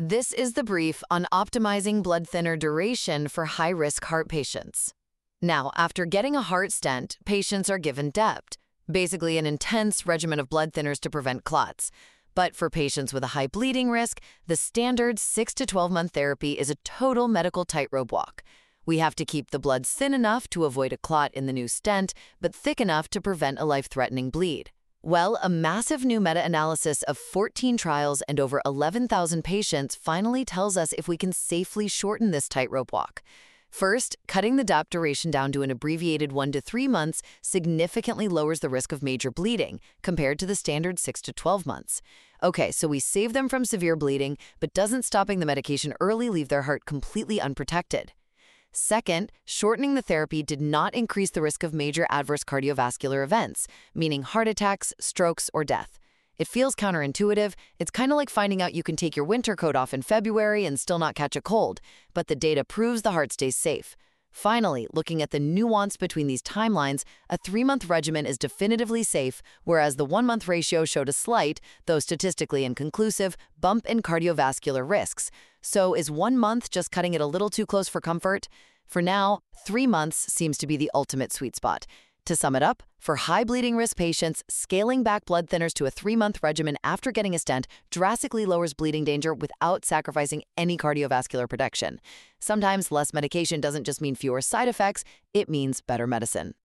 This is the brief on optimizing blood thinner duration for high-risk heart patients. Now, after getting a heart stent, patients are given DEPT, basically an intense regimen of blood thinners to prevent clots. But for patients with a high bleeding risk, the standard 6 to 12-month therapy is a total medical tightrope walk. We have to keep the blood thin enough to avoid a clot in the new stent, but thick enough to prevent a life-threatening bleed. Well, a massive new meta-analysis of 14 trials and over 11,000 patients finally tells us if we can safely shorten this tightrope walk. First, cutting the DEPT duration down to an abbreviated 1 to 3 months significantly lowers the risk of major bleeding compared to the standard 6 to 12 months. Okay, so we save them from severe bleeding, but doesn't stopping the medication early leave their heart completely unprotected? Second, shortening the therapy did not increase the risk of major adverse cardiovascular events, meaning heart attacks, strokes, or death. It feels counterintuitive. It's kind of like finding out you can take your winter coat off in February and still not catch a cold, but the data proves the heart stays safe. Finally, looking at the nuance between these timelines, a 3-month regimen is definitively safe, whereas the 1-month ratio showed a slight, though statistically inconclusive, bump in cardiovascular risks. So is 1 month just cutting it a little too close for comfort? For now, 3 months seems to be the ultimate sweet spot. To sum it up, for high bleeding risk patients, scaling back blood thinners to a 3-month regimen after getting a stent drastically lowers bleeding danger without sacrificing any cardiovascular protection. Sometimes less medication doesn't just mean fewer side effects, it means better medicine.